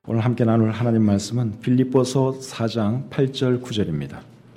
오늘 함께 나눌 하나님 말씀은 빌립보서 4장 8절 9절입니다.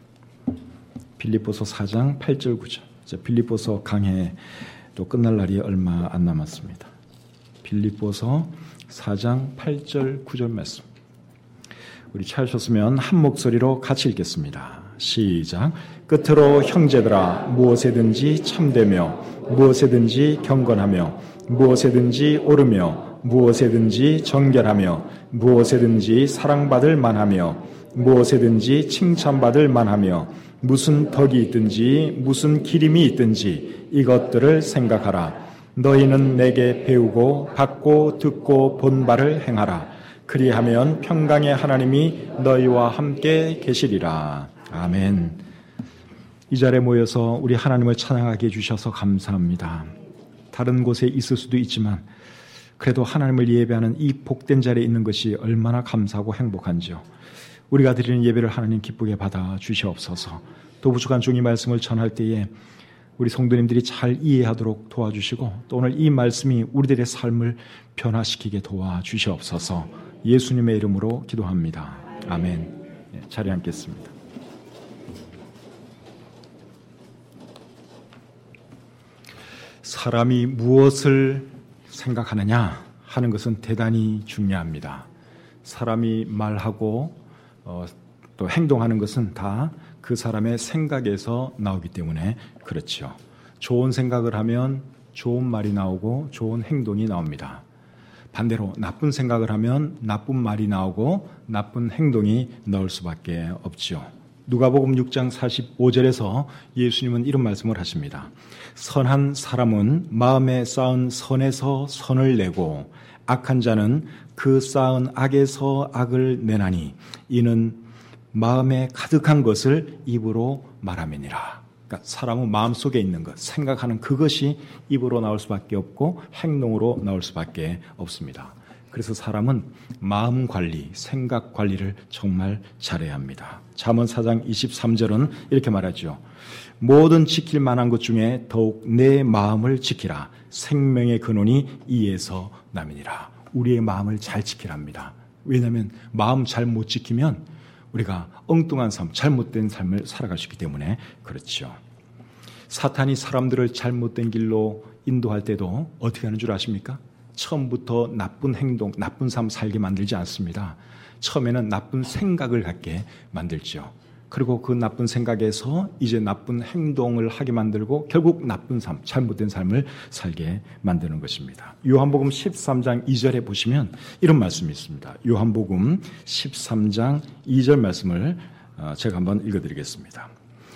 빌립보서 4장 8절 9절. 이제 빌립보서 강해도 끝날 날이 얼마 안 남았습니다. 빌립보서 4장 8절 9절 말씀. 우리 찾으셨으면 한 목소리로 같이 읽겠습니다. 시작. 끝으로 형제들아, 무엇에든지 참되며 무엇에든지 경건하며 무엇에든지 옳으며 무엇에든지 정결하며 무엇에든지 사랑받을 만하며 무엇에든지 칭찬받을 만하며 무슨 덕이 있든지 무슨 기림이 있든지 이것들을 생각하라. 너희는 내게 배우고 받고 듣고 본 바를 행하라. 그리하면 평강의 하나님이 너희와 함께 계시리라. 아멘. 이 자리에 모여서 우리 하나님을 찬양하게 해주셔서 감사합니다. 다른 곳에 있을 수도 있지만 그래도 하나님을 예배하는 이 복된 자리에 있는 것이 얼마나 감사하고 행복한지요. 우리가 드리는 예배를 하나님 기쁘게 받아 주시옵소서. 또 부족한 종이 말씀을 전할 때에 우리 성도님들이 잘 이해하도록 도와주시고 또 오늘 이 말씀이 우리들의 삶을 변화시키게 도와주시옵소서. 예수님의 이름으로 기도합니다. 아멘. 자리에 앉겠습니다. 사람이 무엇을 생각하느냐 하는 것은 대단히 중요합니다. 사람이 말하고 또 행동하는 것은 다 그 사람의 생각에서 나오기 때문에 그렇죠. 좋은 생각을 하면 좋은 말이 나오고 좋은 행동이 나옵니다. 반대로 나쁜 생각을 하면 나쁜 말이 나오고 나쁜 행동이 나올 수밖에 없죠. 누가복음 6장 45절에서 예수님은 이런 말씀을 하십니다. 선한 사람은 마음에 쌓은 선에서 선을 내고 악한 자는 그 쌓은 악에서 악을 내나니 이는 마음에 가득한 것을 입으로 말함이니라. 그러니까 사람은 마음속에 있는 것, 생각하는 그것이 입으로 나올 수밖에 없고 행동으로 나올 수밖에 없습니다. 그래서 사람은 마음 관리, 생각 관리를 정말 잘해야 합니다. 잠언 4장 23절은 이렇게 말하죠. 모든 지킬 만한 것 중에 더욱 내 마음을 지키라. 생명의 근원이 이에서 남이니라. 우리의 마음을 잘 지키랍니다. 왜냐하면 마음 잘 못 지키면 우리가 엉뚱한 삶, 잘못된 삶을 살아갈 수 있기 때문에 그렇죠. 사탄이 사람들을 잘못된 길로 인도할 때도 어떻게 하는 줄 아십니까? 처음부터 나쁜 행동, 나쁜 삶 살게 만들지 않습니다. 처음에는 나쁜 생각을 갖게 만들죠. 그리고 그 나쁜 생각에서 이제 나쁜 행동을 하게 만들고 결국 나쁜 삶, 잘못된 삶을 살게 만드는 것입니다. 요한복음 13장 2절에 보시면 이런 말씀이 있습니다. 요한복음 13장 2절 말씀을 제가 한번 읽어드리겠습니다.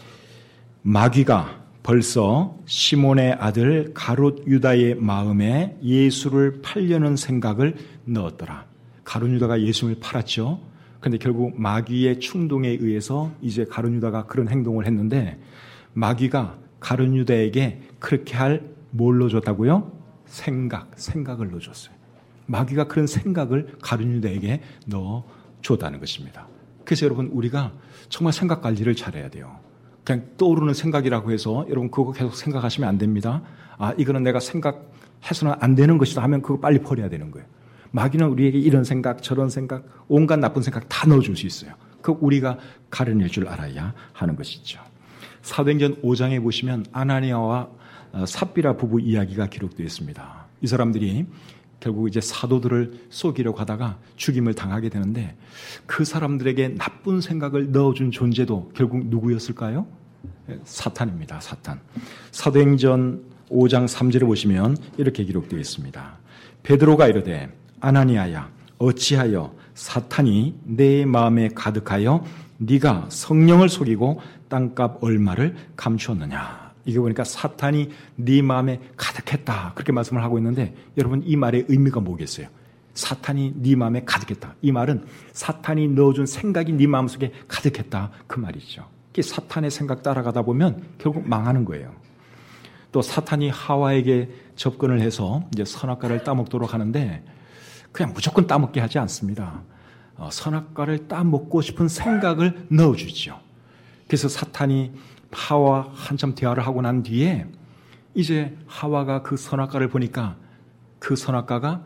마귀가 벌써 시몬의 아들 가롯 유다의 마음에 예수를 팔려는 생각을 넣었더라. 가롯 유다가 예수를 팔았죠. 그런데 결국 마귀의 충동에 의해서 이제 가룟 유다가 그런 행동을 했는데 마귀가 가룟 유다에게 그렇게 할 뭘 넣어줬다고요? 생각을 넣어줬어요. 마귀가 그런 생각을 가룟 유다에게 넣어줬다는 것입니다. 그래서 여러분 우리가 정말 생각 관리를 잘해야 돼요. 그냥 떠오르는 생각이라고 해서 여러분 그거 계속 생각하시면 안 됩니다. 아 이거는 내가 생각해서는 안 되는 것이다 하면 그거 빨리 버려야 되는 거예요. 마귀는 우리에게 이런 생각 저런 생각 온갖 나쁜 생각 다 넣어줄 수 있어요. 그 우리가 가려낼 줄 알아야 하는 것이죠. 사도행전 5장에 보시면 아나니아와 삽비라 부부 이야기가 기록되어 있습니다. 이 사람들이 결국 이제 사도들을 속이려고 하다가 죽임을 당하게 되는데 그 사람들에게 나쁜 생각을 넣어준 존재도 결국 누구였을까요? 사탄입니다. 사탄. 사도행전 5장 3절에 보시면 이렇게 기록되어 있습니다. 베드로가 이르되 아나니아야 어찌하여 사탄이 내 마음에 가득하여 네가 성령을 속이고 땅값 얼마를 감추었느냐. 이게 보니까 사탄이 네 마음에 가득했다 그렇게 말씀을 하고 있는데 여러분 이 말의 의미가 뭐겠어요? 사탄이 네 마음에 가득했다. 이 말은 사탄이 넣어준 생각이 네 마음속에 가득했다 그 말이죠. 사탄의 생각 따라가다 보면 결국 망하는 거예요. 또 사탄이 하와에게 접근을 해서 이제 선악과를 따먹도록 하는데 그냥 무조건 따먹게 하지 않습니다. 선악과를 따먹고 싶은 생각을 넣어주죠. 그래서 사탄이 하와 한참 대화를 하고 난 뒤에 이제 하와가 그 선악과를 보니까 그 선악과가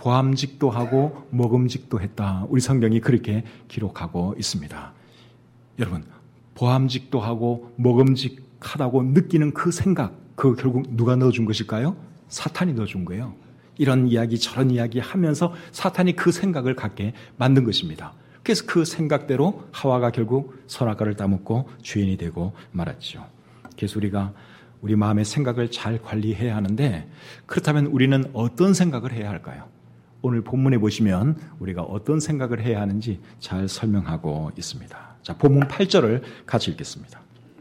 보암직도 하고 먹음직도 했다. 우리 성경이 그렇게 기록하고 있습니다. 여러분, 보암직도 하고 먹음직하다고 느끼는 그 생각, 그거 결국 누가 넣어준 것일까요? 사탄이 넣어준 거예요. 이런 이야기 저런 이야기 하면서 사탄이 그 생각을 갖게 만든 것입니다. 그래서 그 생각대로 하와가 결국 선악과를 따먹고 죄인이 되고 말았죠. 그래서 우리가 우리 마음의 생각을 잘 관리해야 하는데, 그렇다면 우리는 어떤 생각을 해야 할까요? 오늘 본문에 보시면 우리가 어떤 생각을 해야 하는지 잘 설명하고 있습니다. 자, 본문 8절을 같이 읽겠습니다.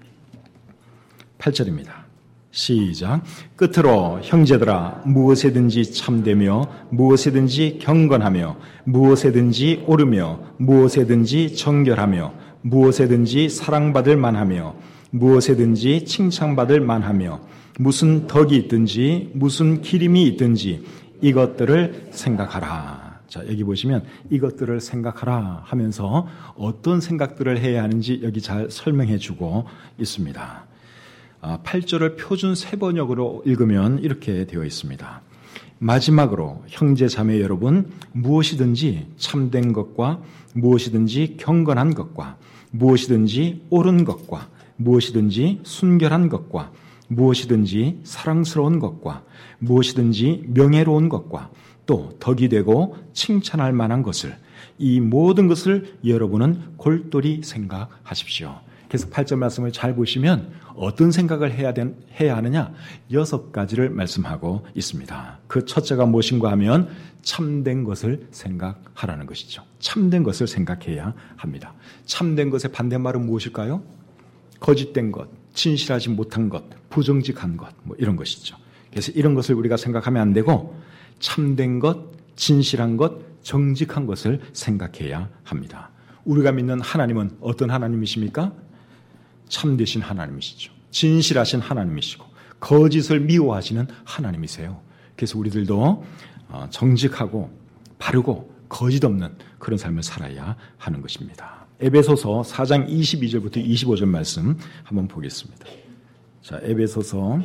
8절입니다. 시작. 끝으로 형제들아, 무엇에든지 참되며 무엇에든지 경건하며 무엇에든지 옳으며 무엇에든지 정결하며 무엇에든지 사랑받을 만하며 무엇에든지 칭찬받을 만하며 무슨 덕이 있든지 무슨 기림이 있든지 이것들을 생각하라. 자, 여기 보시면 이것들을 생각하라 하면서 어떤 생각들을 해야 하는지 여기 잘 설명해 주고 있습니다. 8절을 표준 세번역으로 읽으면 이렇게 되어 있습니다. 마지막으로 형제 자매 여러분, 무엇이든지 참된 것과 무엇이든지 경건한 것과 무엇이든지 옳은 것과 무엇이든지 순결한 것과 무엇이든지 사랑스러운 것과 무엇이든지 명예로운 것과 또 덕이 되고 칭찬할 만한 것을, 이 모든 것을 여러분은 골똘히 생각하십시오. 그래서 8절 말씀을 잘 보시면 어떤 생각을 해야 하느냐, 6가지를 말씀하고 있습니다. 그 첫째가 무엇인가 하면 참된 것을 생각하라는 것이죠. 참된 것을 생각해야 합니다. 참된 것의 반대말은 무엇일까요? 거짓된 것, 진실하지 못한 것, 부정직한 것, 뭐 이런 것이죠. 그래서 이런 것을 우리가 생각하면 안 되고 참된 것, 진실한 것, 정직한 것을 생각해야 합니다. 우리가 믿는 하나님은 어떤 하나님이십니까? 참되신 하나님이시죠. 진실하신 하나님이시고 거짓을 미워하시는 하나님이세요. 그래서 우리들도 정직하고 바르고 거짓 없는 그런 삶을 살아야 하는 것입니다. 에베소서 4장 22절부터 25절 말씀 한번 보겠습니다. 자, 에베소서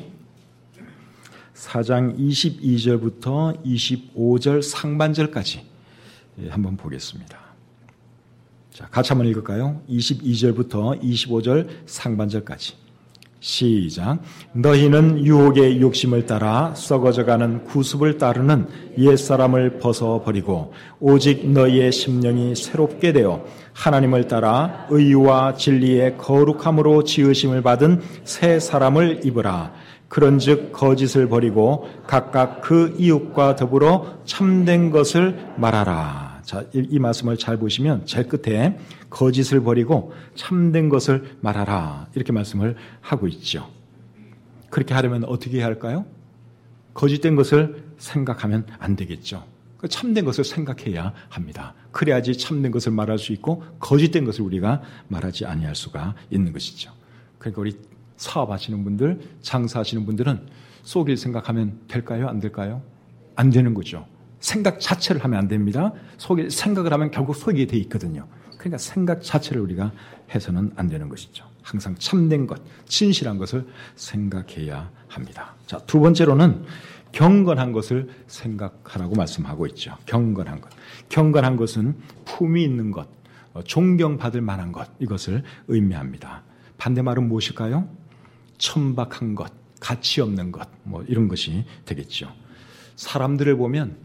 4장 22절부터 25절 상반절까지 한번 보겠습니다. 자, 같이 한번 읽을까요? 22절부터 25절 상반절까지. 시작. 너희는 유혹의 욕심을 따라 썩어져가는 구습을 따르는 옛사람을 벗어버리고 오직 너희의 심령이 새롭게 되어 하나님을 따라 의와 진리의 거룩함으로 지으심을 받은 새 사람을 입으라. 그런즉 거짓을 버리고 각각 그 이웃과 더불어 참된 것을 말하라. 자, 이 말씀을 잘 보시면 제일 끝에 거짓을 버리고 참된 것을 말하라, 이렇게 말씀을 하고 있죠. 그렇게 하려면 어떻게 해야 할까요? 거짓된 것을 생각하면 안 되겠죠. 참된 것을 생각해야 합니다. 그래야지 참된 것을 말할 수 있고 거짓된 것을 우리가 말하지 아니할 수가 있는 것이죠. 그러니까 우리 사업하시는 분들, 장사하시는 분들은 속일 생각하면 될까요? 안 될까요? 안 되는 거죠. 생각 자체를 하면 안 됩니다. 생각을 하면 결국 속이게 돼 있거든요. 그러니까 생각 자체를 우리가 해서는 안 되는 것이죠. 항상 참된 것, 진실한 것을 생각해야 합니다. 자, 두 번째로는 경건한 것을 생각하라고 말씀하고 있죠. 경건한 것. 경건한 것은 품위 있는 것, 존경받을 만한 것, 이것을 의미합니다. 반대말은 무엇일까요? 천박한 것, 가치 없는 것, 뭐 이런 것이 되겠죠. 사람들을 보면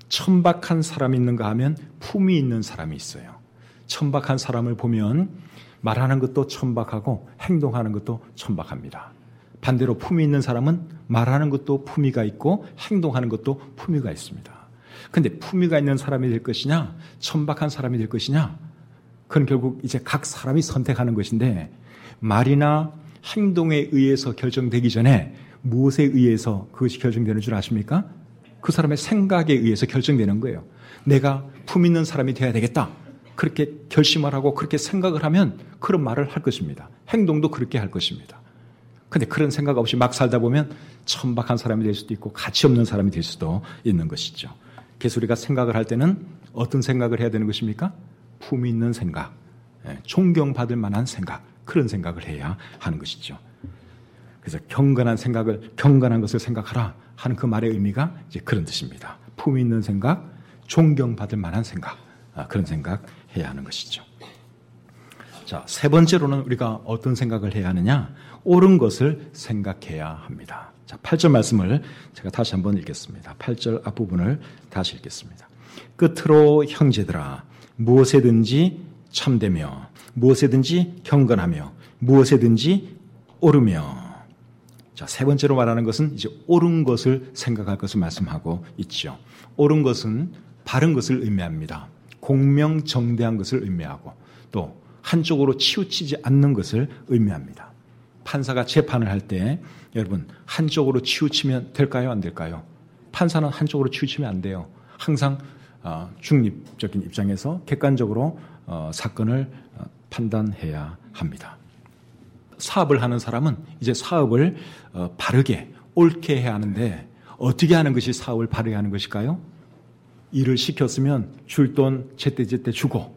천박한 사람이 있는가 하면 품이 있는 사람이 있어요. 천박한 사람을 보면 말하는 것도 천박하고 행동하는 것도 천박합니다. 반대로 품이 있는 사람은 말하는 것도 품위가 있고 행동하는 것도 품위가 있습니다. 그런데 품위가 있는 사람이 될 것이냐, 천박한 사람이 될 것이냐, 그건 결국 이제 각 사람이 선택하는 것인데, 말이나 행동에 의해서 결정되기 전에 무엇에 의해서 그것이 결정되는 줄 아십니까? 그 사람의 생각에 의해서 결정되는 거예요. 내가 품 있는 사람이 되어야 되겠다. 그렇게 결심을 하고 그렇게 생각을 하면 그런 말을 할 것입니다. 행동도 그렇게 할 것입니다. 그런데 그런 생각 없이 막 살다 보면 천박한 사람이 될 수도 있고 가치 없는 사람이 될 수도 있는 것이죠. 그래서 우리가 생각을 할 때는 어떤 생각을 해야 되는 것입니까? 품 있는 생각, 존경받을 만한 생각, 그런 생각을 해야 하는 것이죠. 그래서 경건한 것을 생각하라 하는 그 말의 의미가 이제 그런 뜻입니다. 품 있는 생각, 존경받을 만한 생각, 그런 생각 해야 하는 것이죠. 자, 세 번째로는 우리가 어떤 생각을 해야 하느냐? 옳은 것을 생각해야 합니다. 자, 8절 말씀을 제가 다시 한번 읽겠습니다. 8절 앞부분을 다시 읽겠습니다. 끝으로 형제들아, 무엇에든지 참되며 무엇에든지 경건하며 무엇에든지 옳으며. 자, 세 번째로 말하는 것은 이제 옳은 것을 생각할 것을 말씀하고 있죠. 옳은 것은 바른 것을 의미합니다. 공명정대한 것을 의미하고 또 한쪽으로 치우치지 않는 것을 의미합니다. 판사가 재판을 할 때 여러분 한쪽으로 치우치면 될까요? 안 될까요? 판사는 한쪽으로 치우치면 안 돼요. 항상 중립적인 입장에서 객관적으로 사건을 판단해야 합니다. 사업을 하는 사람은 이제 사업을 바르게 옳게 해야 하는데 어떻게 하는 것이 사업을 바르게 하는 것일까요? 일을 시켰으면 줄 돈 제때제때 주고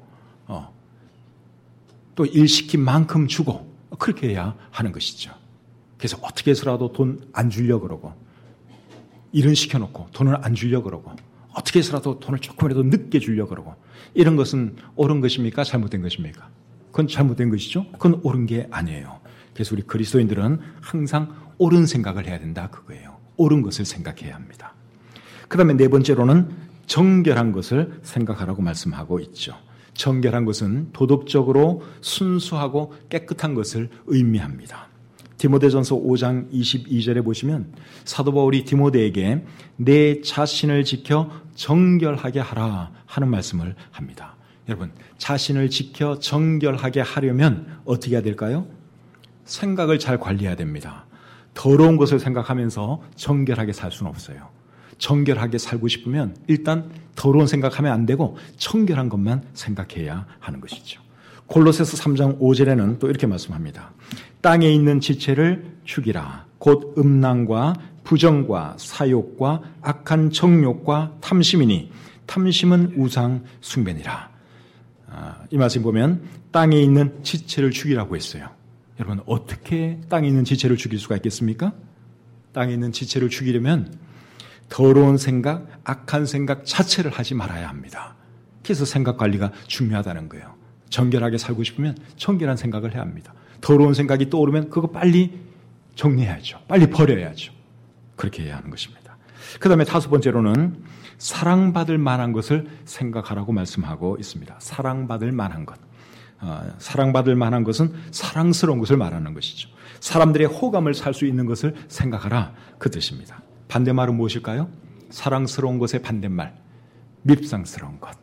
또 일 시킨 만큼 주고 그렇게 해야 하는 것이죠. 그래서 어떻게 해서라도 돈 안 주려고 그러고 일은 시켜놓고 돈을 안 주려고 그러고 어떻게 해서라도 돈을 조금이라도 늦게 주려고 그러고 이런 것은 옳은 것입니까? 잘못된 것입니까? 그건 잘못된 것이죠. 그건 옳은 게 아니에요. 그래서 우리 그리스도인들은 항상 옳은 생각을 해야 된다 그거예요. 옳은 것을 생각해야 합니다. 그 다음에 네 번째로는 정결한 것을 생각하라고 말씀하고 있죠. 정결한 것은 도덕적으로 순수하고 깨끗한 것을 의미합니다. 디모데전서 5장 22절에 보시면 사도 바울이 디모데에게 내 자신을 지켜 정결하게 하라 하는 말씀을 합니다. 여러분, 자신을 지켜 정결하게 하려면 어떻게 해야 될까요? 생각을 잘 관리해야 됩니다. 더러운 것을 생각하면서 정결하게 살 수는 없어요. 정결하게 살고 싶으면 일단 더러운 생각하면 안 되고 정결한 것만 생각해야 하는 것이죠. 골로새서 3장 5절에는 또 이렇게 말씀합니다. 땅에 있는 지체를 죽이라. 곧 음란과 부정과 사욕과 악한 정욕과 탐심이니 탐심은 우상 숭배니라. 이 말씀 보면 땅에 있는 지체를 죽이라고 했어요. 여러분, 어떻게 땅에 있는 지체를 죽일 수가 있겠습니까? 땅에 있는 지체를 죽이려면 더러운 생각, 악한 생각 자체를 하지 말아야 합니다. 그래서 생각 관리가 중요하다는 거예요. 정결하게 살고 싶으면 정결한 생각을 해야 합니다. 더러운 생각이 떠오르면 그거 빨리 정리해야죠. 빨리 버려야죠. 그렇게 해야 하는 것입니다. 그 다음에 다섯 번째로는 사랑받을 만한 것을 생각하라고 말씀하고 있습니다. 사랑받을 만한 것. 사랑받을 만한 것은 사랑스러운 것을 말하는 것이죠. 사람들의 호감을 살 수 있는 것을 생각하라 그 뜻입니다. 반대말은 무엇일까요? 사랑스러운 것의 반대말, 밉상스러운 것.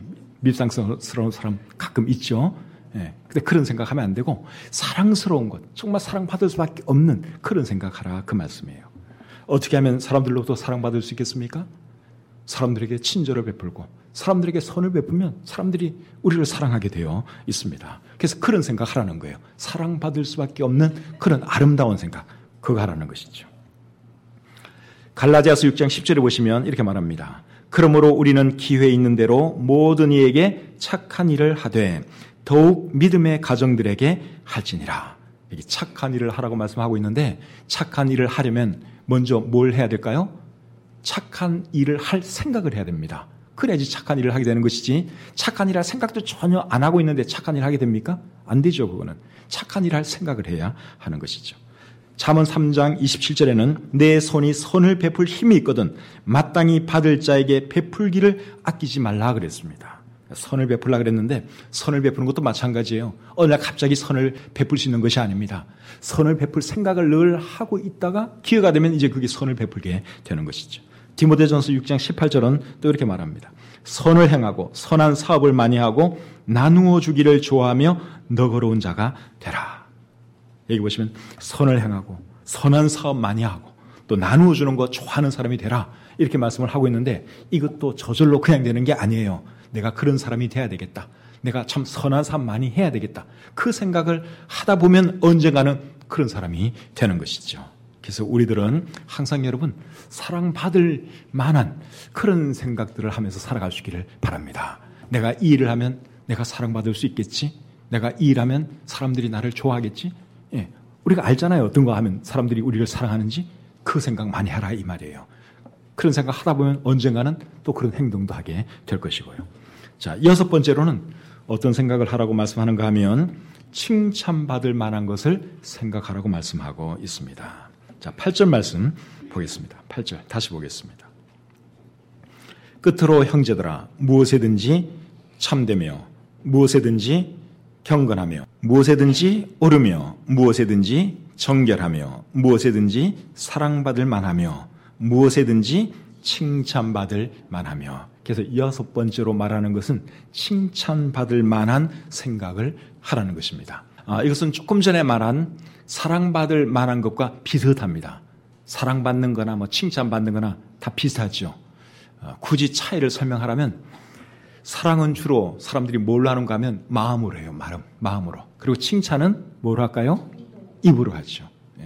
밉상스러운 사람 가끔 있죠. 근데 그런 생각하면 안 되고 사랑스러운 것, 정말 사랑받을 수밖에 없는 그런 생각하라 그 말씀이에요. 어떻게 하면 사람들로부터 사랑받을 수 있겠습니까? 사람들에게 친절을 베풀고 사람들에게 선을 베풀면 사람들이 우리를 사랑하게 되어 있습니다. 그래서 그런 생각하라는 거예요. 사랑받을 수밖에 없는 그런 아름다운 생각, 그거 하라는 것이죠. 갈라디아서 6장 10절에 보시면 이렇게 말합니다. 그러므로 우리는 기회 있는 대로 모든 이에게 착한 일을 하되 더욱 믿음의 가정들에게 할지니라. 여기 착한 일을 하라고 말씀하고 있는데 착한 일을 하려면 먼저 뭘 해야 될까요? 착한 일을 할 생각을 해야 됩니다. 그래야지 착한 일을 하게 되는 것이지 착한 일을 할 생각도 전혀 안 하고 있는데 착한 일을 하게 됩니까? 안 되죠. 그거는 착한 일을 할 생각을 해야 하는 것이죠. 잠언 3장 27절에는 내 손이 선을 베풀 힘이 있거든 마땅히 받을 자에게 베풀기를 아끼지 말라 그랬습니다. 선을 베풀라 그랬는데 선을 베푸는 것도 마찬가지예요. 어느 날 갑자기 선을 베풀 수 있는 것이 아닙니다. 선을 베풀 생각을 늘 하고 있다가 기회가 되면 이제 그게 선을 베풀게 되는 것이죠. 디모데전서 6장 18절은 또 이렇게 말합니다. 선을 행하고 선한 사업을 많이 하고 나누어 주기를 좋아하며 너그러운 자가 되라. 여기 보시면 선을 행하고 선한 사업 많이 하고 또 나누어 주는 거 좋아하는 사람이 되라 이렇게 말씀을 하고 있는데 이것도 저절로 그냥 되는 게 아니에요. 내가 그런 사람이 돼야 되겠다. 내가 참 선한 사업 많이 해야 되겠다. 그 생각을 하다 보면 언젠가는 그런 사람이 되는 것이죠. 그래서 우리들은 항상 여러분 사랑받을 만한 그런 생각들을 하면서 살아갈 수 있기를 바랍니다. 내가 이 일을 하면 내가 사랑받을 수 있겠지? 내가 이 일하면 사람들이 나를 좋아하겠지? 예, 우리가 알잖아요. 어떤 거 하면 사람들이 우리를 사랑하는지 그 생각 많이 하라 이 말이에요. 그런 생각 하다 보면 언젠가는 또 그런 행동도 하게 될 것이고요. 자, 6번째로는 어떤 생각을 하라고 말씀하는가 하면 칭찬받을 만한 것을 생각하라고 말씀하고 있습니다. 자, 8절 말씀 보겠습니다. 8절 다시 보겠습니다. 끝으로 형제들아 무엇에든지 참되며 무엇에든지 경건하며 무엇에든지 옳으며 무엇에든지 정결하며 무엇에든지 사랑받을 만하며 무엇에든지 칭찬받을 만하며. 그래서 6번째로 말하는 것은 칭찬받을 만한 생각을 하라는 것입니다. 이것은 조금 전에 말한 사랑받을 만한 것과 비슷합니다. 사랑받는 거나 칭찬받는 거나 다 비슷하죠. 굳이 차이를 설명하라면 사랑은 주로 사람들이 뭘로 하는가 하면 마음으로 해요. 마음으로. 그리고 칭찬은 뭐로 할까요? 입으로 하죠.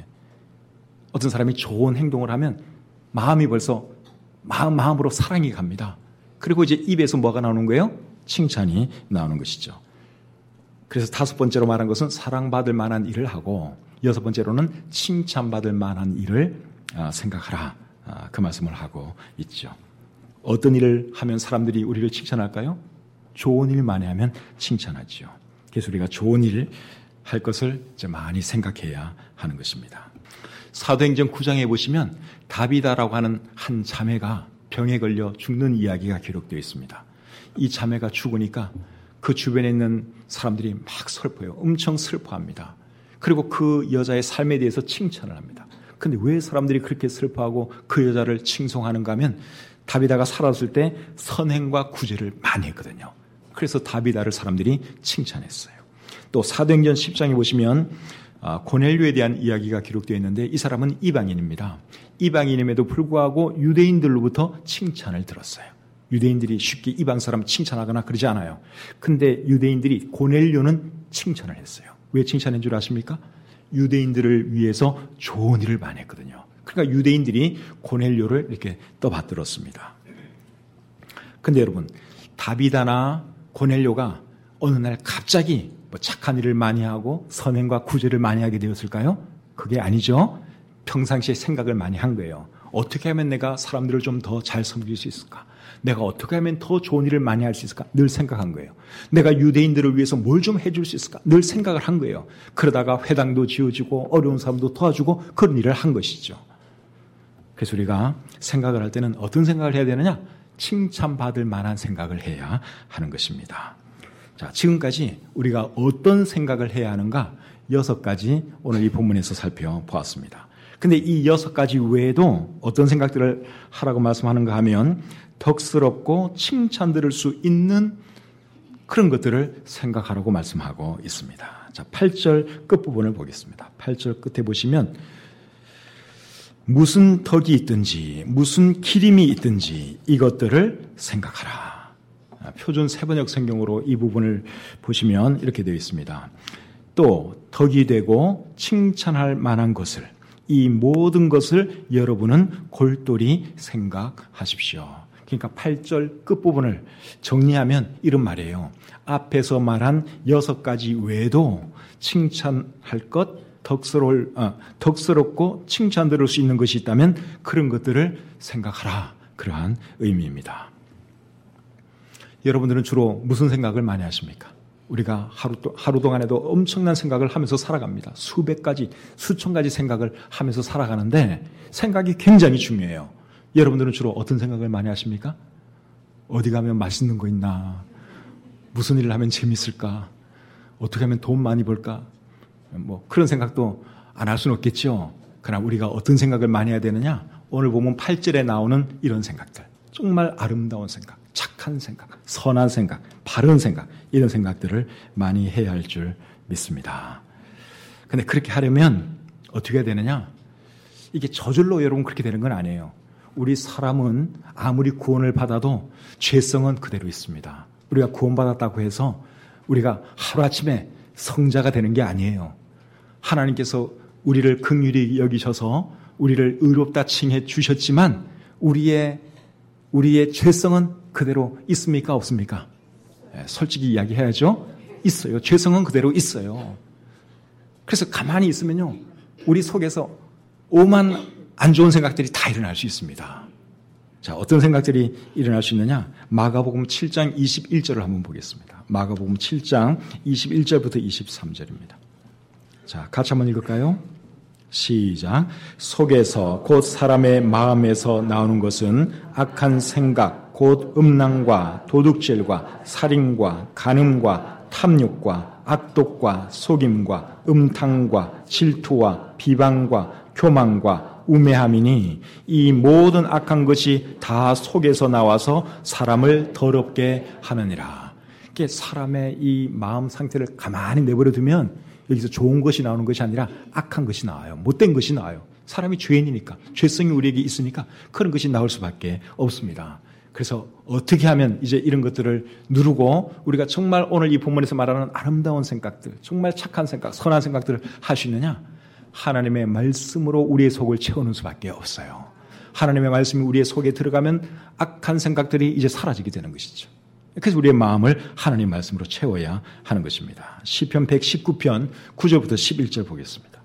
어떤 사람이 좋은 행동을 하면 마음이 벌써 마음으로 사랑이 갑니다. 그리고 이제 입에서 뭐가 나오는 거예요? 칭찬이 나오는 것이죠. 그래서 5번째로 말한 것은 사랑받을 만한 일을 하고 6번째로는 칭찬받을 만한 일을 생각하라. 그 말씀을 하고 있죠. 어떤 일을 하면 사람들이 우리를 칭찬할까요? 좋은 일 많이 하면 칭찬하죠. 그래서 우리가 좋은 일 할 것을 이제 많이 생각해야 하는 것입니다. 사도행전 9장에 보시면 다비다라고 하는 한 자매가 병에 걸려 죽는 이야기가 기록되어 있습니다. 이 자매가 죽으니까 그 주변에 있는 사람들이 막 슬퍼요. 엄청 슬퍼합니다. 그리고 그 여자의 삶에 대해서 칭찬을 합니다. 근데 왜 사람들이 그렇게 슬퍼하고 그 여자를 칭송하는가 하면 다비다가 살았을 때 선행과 구제를 많이 했거든요. 그래서 다비다를 사람들이 칭찬했어요. 또 사도행전 10장에 보시면 고넬료에 대한 이야기가 기록되어 있는데 이 사람은 이방인입니다. 이방인임에도 불구하고 유대인들로부터 칭찬을 들었어요. 유대인들이 쉽게 이방 사람 칭찬하거나 그러지 않아요. 근데 유대인들이 고넬료는 칭찬을 했어요. 왜 칭찬한 줄 아십니까? 유대인들을 위해서 좋은 일을 많이 했거든요. 그러니까 유대인들이 고넬료를 이렇게 떠받들었습니다. 근데 여러분, 다비다나 고넬료가 어느 날 갑자기 착한 일을 많이 하고 선행과 구제를 많이 하게 되었을까요? 그게 아니죠. 평상시에 생각을 많이 한 거예요. 어떻게 하면 내가 사람들을 좀 더 잘 섬길 수 있을까? 내가 어떻게 하면 더 좋은 일을 많이 할 수 있을까? 늘 생각한 거예요. 내가 유대인들을 위해서 뭘 좀 해줄 수 있을까? 늘 생각을 한 거예요. 그러다가 회당도 지어지고 어려운 사람도 도와주고 그런 일을 한 것이죠. 그래서 우리가 생각을 할 때는 어떤 생각을 해야 되느냐? 칭찬받을 만한 생각을 해야 하는 것입니다. 자, 지금까지 우리가 어떤 생각을 해야 하는가 6가지 오늘 이 본문에서 살펴보았습니다. 근데 이 6가지 외에도 어떤 생각들을 하라고 말씀하는가 하면 덕스럽고 칭찬 들을 수 있는 그런 것들을 생각하라고 말씀하고 있습니다. 자, 8절 끝부분을 보겠습니다. 8절 끝에 보시면 무슨 덕이 있든지 무슨 기림이 있든지 이것들을 생각하라. 표준 세번역 성경으로 이 부분을 보시면 이렇게 되어 있습니다. 또 덕이 되고 칭찬할 만한 것을 이 모든 것을 여러분은 골똘히 생각하십시오. 그러니까 8절 끝부분을 정리하면 이런 말이에요. 앞에서 말한 6가지 외에도 칭찬할 것, 덕스럽고 칭찬 들을 수 있는 것이 있다면 그런 것들을 생각하라. 그러한 의미입니다. 여러분들은 주로 무슨 생각을 많이 하십니까? 우리가 하루 동안에도 엄청난 생각을 하면서 살아갑니다. 수백 가지, 수천 가지 생각을 하면서 살아가는데 생각이 굉장히 중요해요. 여러분들은 주로 어떤 생각을 많이 하십니까? 어디 가면 맛있는 거 있나? 무슨 일을 하면 재밌을까? 어떻게 하면 돈 많이 벌까? 그런 생각도 안 할 수는 없겠죠. 그러나 우리가 어떤 생각을 많이 해야 되느냐? 오늘 보면 8절에 나오는 이런 생각들. 정말 아름다운 생각, 착한 생각, 선한 생각, 바른 생각, 이런 생각들을 많이 해야 할 줄 믿습니다. 근데 그렇게 하려면 어떻게 해야 되느냐? 이게 저절로 여러분 그렇게 되는 건 아니에요. 우리 사람은 아무리 구원을 받아도 죄성은 그대로 있습니다. 우리가 구원받았다고 해서 우리가 하루아침에 성자가 되는 게 아니에요. 하나님께서 우리를 긍휼히 여기셔서 우리를 의롭다 칭해 주셨지만 우리의 죄성은 그대로 있습니까? 없습니까? 솔직히 이야기해야죠. 있어요. 죄성은 그대로 있어요. 그래서 가만히 있으면요, 우리 속에서 오만 안 좋은 생각들이 다 일어날 수 있습니다. 자, 어떤 생각들이 일어날 수 있느냐? 마가복음 7장 21절을 한번 보겠습니다. 마가복음 7장 21절부터 23절입니다. 자, 같이 한번 읽을까요? 시작. 속에서 곧 사람의 마음에서 나오는 것은 악한 생각, 곧 음란과 도둑질과 살인과 간음과 탐욕과 악독과 속임과 음탕과 질투와 비방과 교만과 우매함이니 이 모든 악한 것이 다 속에서 나와서 사람을 더럽게 하느니라. 이게 사람의 이 마음 상태를 가만히 내버려 두면 여기서 좋은 것이 나오는 것이 아니라 악한 것이 나와요. 못된 것이 나와요. 사람이 죄인이니까, 죄성이 우리에게 있으니까 그런 것이 나올 수밖에 없습니다. 그래서 어떻게 하면 이제 이런 것들을 누르고 우리가 정말 오늘 이 본문에서 말하는 아름다운 생각들, 정말 착한 생각, 선한 생각들을 할 수 있느냐? 하나님의 말씀으로 우리의 속을 채우는 수밖에 없어요. 하나님의 말씀이 우리의 속에 들어가면 악한 생각들이 이제 사라지게 되는 것이죠. 그래서 우리의 마음을 하나님 말씀으로 채워야 하는 것입니다. 시편 119편 9절부터 11절 보겠습니다.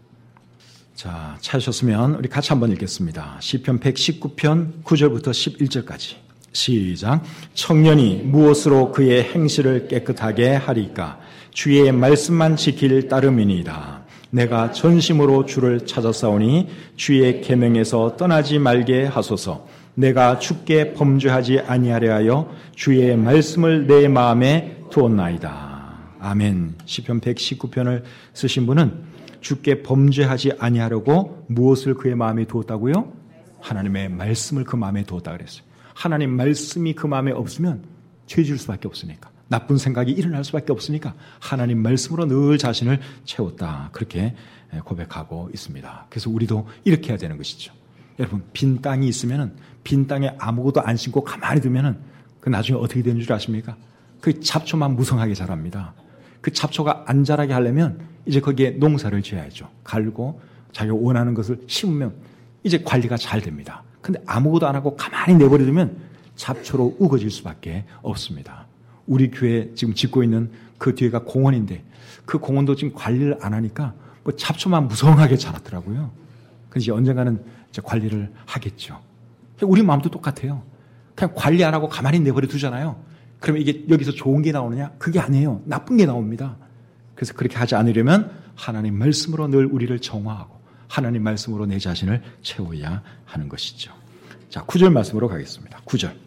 자, 찾으셨으면 우리 같이 한번 읽겠습니다. 시편 119편 9절부터 11절까지. 시작. 청년이 무엇으로 그의 행실을 깨끗하게 하리까? 주의 말씀만 지킬 따름이니이다. 내가 전심으로 주를 찾았사오니 주의 계명에서 떠나지 말게 하소서. 내가 주께 범죄하지 아니하려 하여 주의 말씀을 내 마음에 두었나이다. 아멘. 시편 119편을 쓰신 분은 주께 범죄하지 아니하려고 무엇을 그의 마음에 두었다고요? 하나님의 말씀을 그 마음에 두었다 그랬어요. 하나님 말씀이 그 마음에 없으면 죄 지을 수밖에 없으니까, 나쁜 생각이 일어날 수밖에 없으니까 하나님 말씀으로 늘 자신을 채웠다, 그렇게 고백하고 있습니다. 그래서 우리도 이렇게 해야 되는 것이죠. 여러분, 빈 땅이 있으면은, 빈 땅에 아무것도 안 심고 가만히 두면은 그 나중에 어떻게 되는 줄 아십니까? 그 잡초만 무성하게 자랍니다. 그 잡초가 안 자라게 하려면 이제 거기에 농사를 지어야죠. 갈고 자기가 원하는 것을 심으면 이제 관리가 잘 됩니다. 근데 아무것도 안 하고 가만히 내버려두면 잡초로 우거질 수밖에 없습니다. 우리 교회 지금 짓고 있는 그 뒤에가 공원인데 그 공원도 지금 관리를 안 하니까 뭐 잡초만 무성하게 자랐더라고요. 그래서 언젠가는 이제 관리를 하겠죠. 우리 마음도 똑같아요. 그냥 관리 안 하고 가만히 내버려 두잖아요. 그러면 이게 여기서 좋은 게 나오느냐? 그게 아니에요. 나쁜 게 나옵니다. 그래서 그렇게 하지 않으려면 하나님 말씀으로 늘 우리를 정화하고 하나님 말씀으로 내 자신을 채워야 하는 것이죠. 자, 9절 말씀으로 가겠습니다.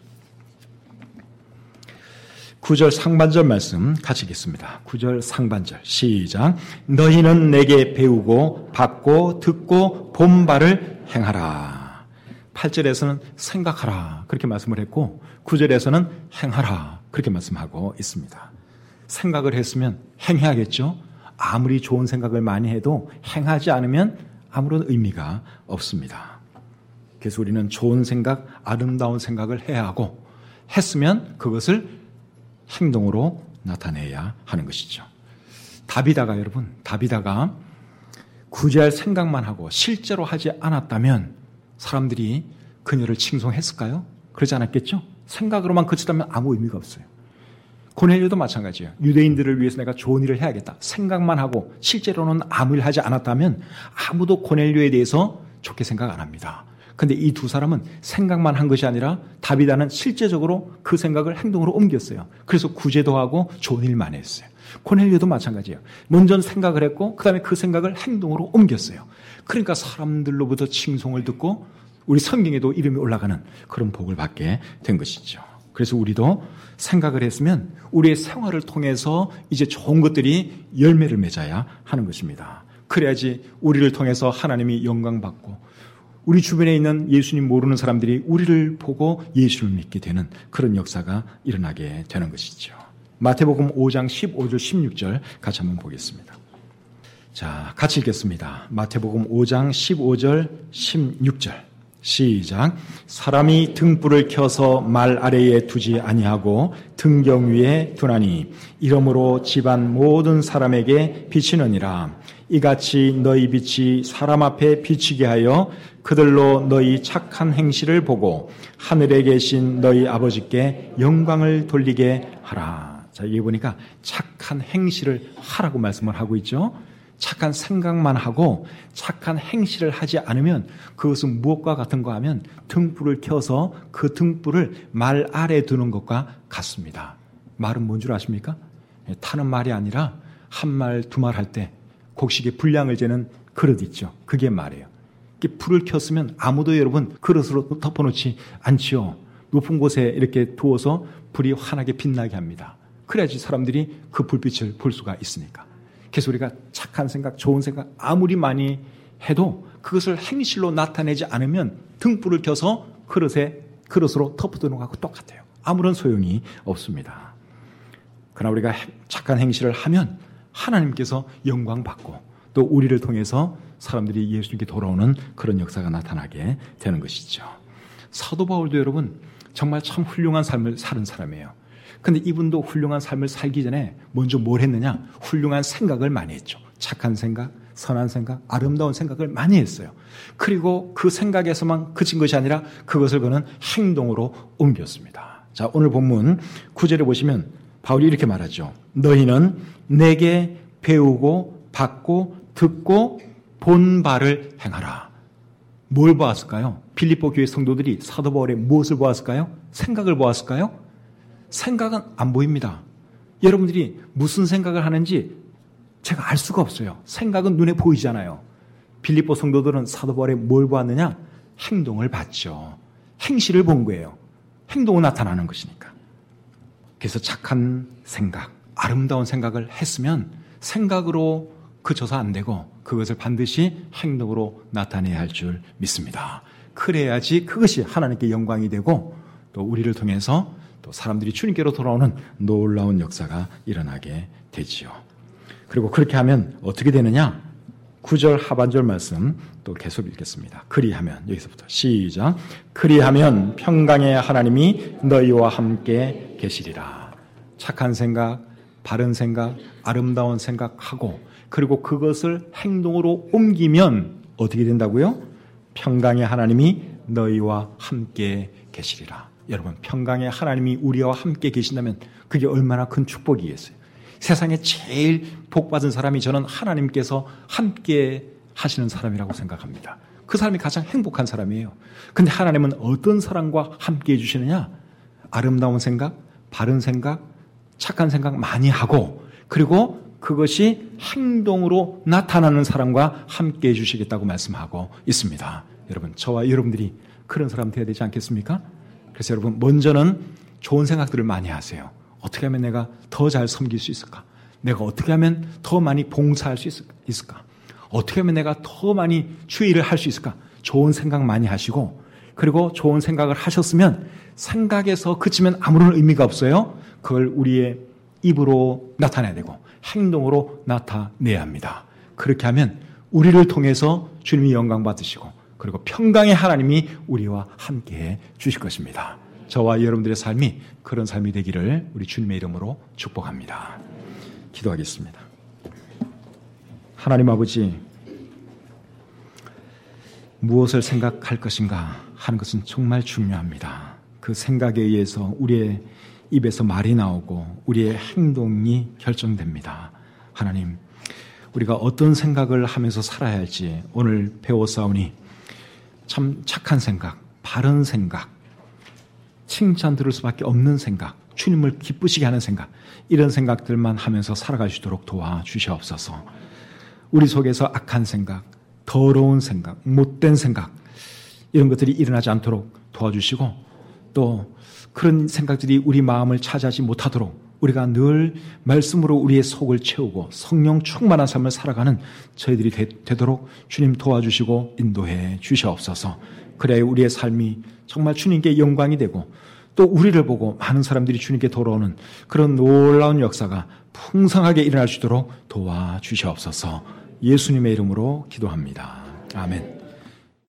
9절 상반절 말씀 같이 읽겠습니다. 9절 상반절 시작. 너희는 내게 배우고 받고 듣고 본 바를 행하라. 8절에서는 생각하라 그렇게 말씀을 했고 9절에서는 행하라 그렇게 말씀하고 있습니다. 생각을 했으면 행해야겠죠. 아무리 좋은 생각을 많이 해도 행하지 않으면 아무런 의미가 없습니다. 그래서 우리는 좋은 생각, 아름다운 생각을 해야 하고 했으면 그것을 행동으로 나타내야 하는 것이죠. 다비다가 여러분, 다비다가 구제할 생각만 하고 실제로 하지 않았다면 사람들이 그녀를 칭송했을까요? 그러지 않았겠죠? 생각으로만 그쳤다면 아무 의미가 없어요. 고넬료도 마찬가지예요. 유대인들을 위해서 내가 좋은 일을 해야겠다. 생각만 하고 실제로는 아무 일 하지 않았다면 아무도 고넬료에 대해서 좋게 생각 안 합니다. 그런데 이 두 사람은 생각만 한 것이 아니라 다비다는 실제적으로 그 생각을 행동으로 옮겼어요. 그래서 구제도 하고 좋은 일만 했어요. 고넬료도 마찬가지예요. 먼저 생각을 했고 그 다음에 그 생각을 행동으로 옮겼어요. 그러니까 사람들로부터 칭송을 듣고 우리 성경에도 이름이 올라가는 그런 복을 받게 된 것이죠. 그래서 우리도 생각을 했으면 우리의 생활을 통해서 이제 좋은 것들이 열매를 맺어야 하는 것입니다. 그래야지 우리를 통해서 하나님이 영광받고 우리 주변에 있는 예수님 모르는 사람들이 우리를 보고 예수를 믿게 되는 그런 역사가 일어나게 되는 것이죠. 마태복음 5장 15절 16절 같이 한번 보겠습니다. 자, 같이 읽겠습니다. 마태복음 5장 15절 16절 시작. 사람이 등불을 켜서 말 아래에 두지 아니하고 등경 위에 두나니 이러므로 집안 모든 사람에게 비치느니라. 이같이 너희 빛이 사람 앞에 비치게 하여 그들로 너희 착한 행실을 보고 하늘에 계신 너희 아버지께 영광을 돌리게 하라. 자, 여기 보니까 착한 행실을 하라고 말씀을 하고 있죠. 착한 생각만 하고 착한 행실을 하지 않으면 그것은 무엇과 같은가 하면 등불을 켜서 그 등불을 말 아래 두는 것과 같습니다. 말은 뭔 줄 아십니까? 타는 말이 아니라 한 말, 두 말 할 때 곡식의 분량을 재는 그릇 있죠. 그게 말이에요. 불을 켰으면 아무도 여러분 그릇으로 덮어놓지 않지요. 높은 곳에 이렇게 두어서 불이 환하게 빛나게 합니다. 그래야지 사람들이 그 불빛을 볼 수가 있으니까. 그래서 우리가 착한 생각, 좋은 생각 아무리 해도 그것을 행실로 나타내지 않으면 등불을 켜서 그릇으로 덮어두는 것하고 똑같아요. 아무런 소용이 없습니다. 그러나 우리가 착한 행실을 하면 하나님께서 영광받고 또 우리를 통해서 사람들이 예수님께 돌아오는 그런 역사가 나타나게 되는 것이죠. 사도 바울도 여러분 정말 참 훌륭한 삶을 사는 사람이에요. 근데 이분도 훌륭한 삶을 살기 전에 먼저 뭘 했느냐? 훌륭한 생각을 많이 했죠. 착한 생각, 선한 생각, 아름다운 생각을 많이 했어요. 그리고 그 생각에서만 그친 것이 아니라 그것을 그는 행동으로 옮겼습니다. 자, 오늘 본문 9절에 보시면 바울이 이렇게 말하죠. 너희는 내게 배우고 받고 듣고 본 바를 행하라. 뭘 보았을까요? 빌립보 교회 성도들이 사도 바울의 무엇을 보았을까요? 생각을 보았을까요? 생각은 안 보입니다. 여러분들이 무슨 생각을 하는지 제가 알 수가 없어요. 생각은 눈에 보이잖아요. 빌립보 성도들은 사도 바울의 뭘 보았느냐? 행동을 봤죠. 행실을 본 거예요. 행동은 나타나는 것이니까. 그래서 착한 생각, 아름다운 생각을 했으면 생각으로 그쳐서 안 되고 그것을 반드시 행동으로 나타내야 할 줄 믿습니다. 그래야지 그것이 하나님께 영광이 되고 또 우리를 통해서 또 사람들이 주님께로 돌아오는 놀라운 역사가 일어나게 되지요. 그리고 그렇게 하면 어떻게 되느냐? 9절 하반절 말씀 또 계속 읽겠습니다. 그리하면, 여기서부터 시작. 그리하면 평강의 하나님이 너희와 함께 계시리라. 착한 생각, 바른 생각, 아름다운 생각하고 그리고 그것을 행동으로 옮기면 어떻게 된다고요? 평강의 하나님이 너희와 함께 계시리라. 여러분, 평강의 하나님이 우리와 함께 계신다면 그게 얼마나 큰 축복이겠어요. 세상에 제일 복받은 사람이 저는 하나님께서 함께 하시는 사람이라고 생각합니다. 그 사람이 가장 행복한 사람이에요. 근데 하나님은 어떤 사람과 함께 해주시느냐? 아름다운 생각, 바른 생각, 착한 생각 많이 하고 그리고 그것이 행동으로 나타나는 사람과 함께 해주시겠다고 말씀하고 있습니다. 여러분, 저와 여러분들이 그런 사람 되어야 되지 않겠습니까? 그래서 여러분, 먼저는 좋은 생각들을 많이 하세요. 어떻게 하면 내가 더 잘 섬길 수 있을까? 내가 어떻게 하면 더 많이 봉사할 수 있을까? 어떻게 하면 내가 더 많이 주의를 할 수 있을까? 좋은 생각 많이 하시고 그리고 좋은 생각을 하셨으면 생각에서 그치면 아무런 의미가 없어요. 그걸 우리의 입으로 나타내야 되고 행동으로 나타내야 합니다. 그렇게 하면 우리를 통해서 주님이 영광 받으시고 그리고 평강의 하나님이 우리와 함께해 주실 것입니다. 저와 여러분들의 삶이 그런 삶이 되기를 우리 주님의 이름으로 축복합니다. 기도하겠습니다. 하나님 아버지, 무엇을 생각할 것인가 하는 것은 정말 중요합니다. 그 생각에 의해서 우리의 입에서 말이 나오고 우리의 행동이 결정됩니다. 하나님, 우리가 어떤 생각을 하면서 살아야 할지 오늘 배웠사오니 참 착한 생각, 바른 생각, 칭찬 들을 수밖에 없는 생각, 주님을 기쁘시게 하는 생각, 이런 생각들만 하면서 살아갈 수 있도록 도와주시옵소서. 우리 속에서 악한 생각, 더러운 생각, 못된 생각, 이런 것들이 일어나지 않도록 도와주시고 또 그런 생각들이 우리 마음을 차지하지 못하도록 우리가 늘 말씀으로 우리의 속을 채우고 성령 충만한 삶을 살아가는 저희들이 되도록 주님 도와주시고 인도해 주시옵소서. 그래야 우리의 삶이 정말 주님께 영광이 되고 또 우리를 보고 많은 사람들이 주님께 돌아오는 그런 놀라운 역사가 풍성하게 일어날 수 있도록 도와주시옵소서. 예수님의 이름으로 기도합니다. 아멘.